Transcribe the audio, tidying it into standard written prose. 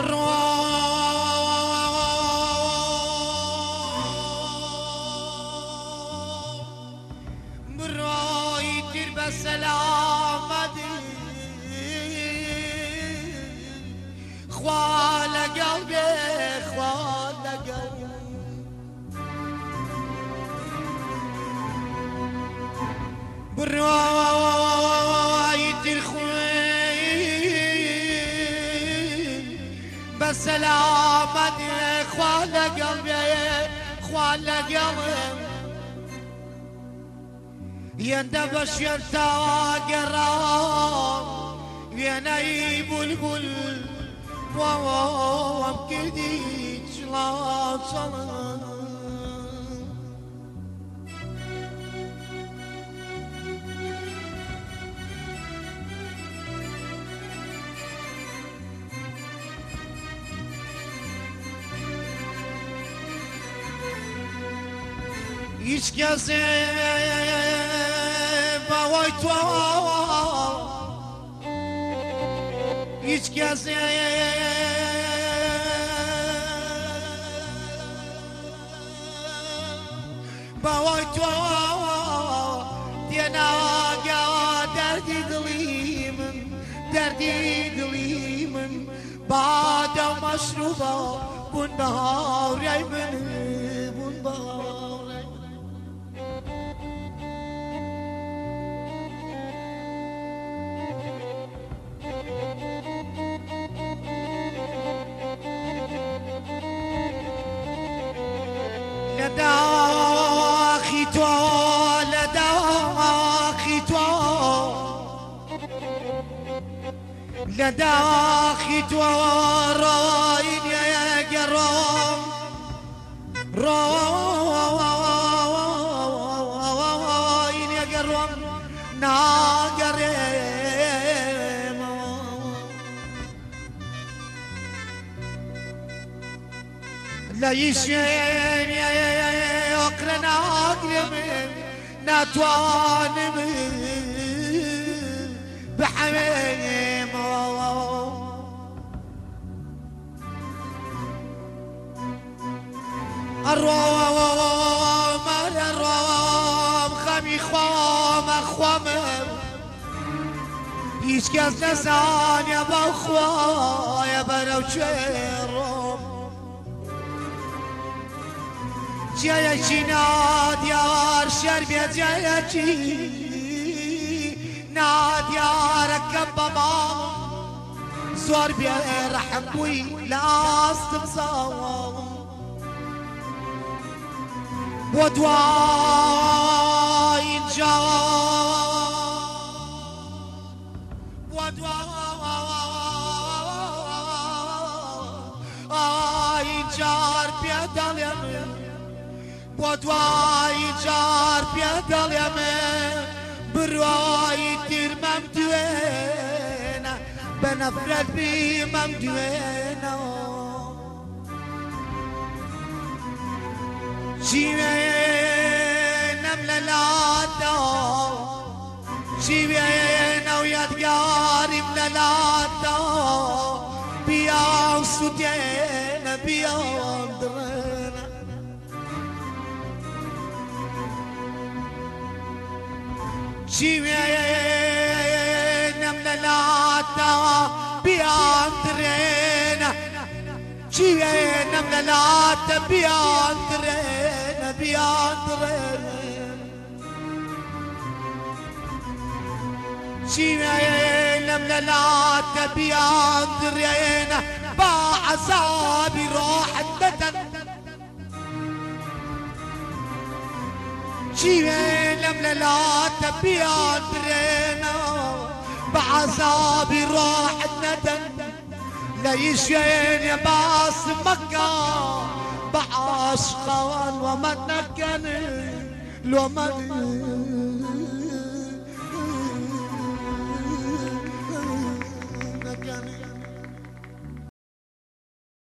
براي تربى سلامتي خوال قلبي خوال قلبي براي ترخوين بسلامتي خوال قلبي خوال قلبي يندبش يرتاقرام يناي بلبل وابكدي جلال صلاة hiç kese bavay tuava hiç kese bavay tuava diyana derdi dilimin bada maşruba bunda reymen bunda لداخي راين يا قرام راين يا قرام ناقريم لا يشين يا أقرن أقرم ناتوانم بحميم الروم خمي خوام هیچ کس نزان یا بخوا یا برو چرم جای چی نادیار شربیت جای چی نادیار کم بابا زور بیا رحم بوی لاستم زاوام ودواي جار بيدال يمين ودواي جار بيدال يمين برواي تير ممدوينة بنفرد بي ممدوينة جيبينا مللاتا جيبينا ويدقاري مللاتا بيا وسودينا بيا ومدرنا جيبينا مللاتا بيا ومدرنا جيبينا مللاتا بيا ومدرنا جينا ملالات بياندرينا بعذابي راحت بدن جينا ملالات بياندرينا بعذابي راحت ندن لا يشين يا باص مكة بعاشقان ومن نكن لو من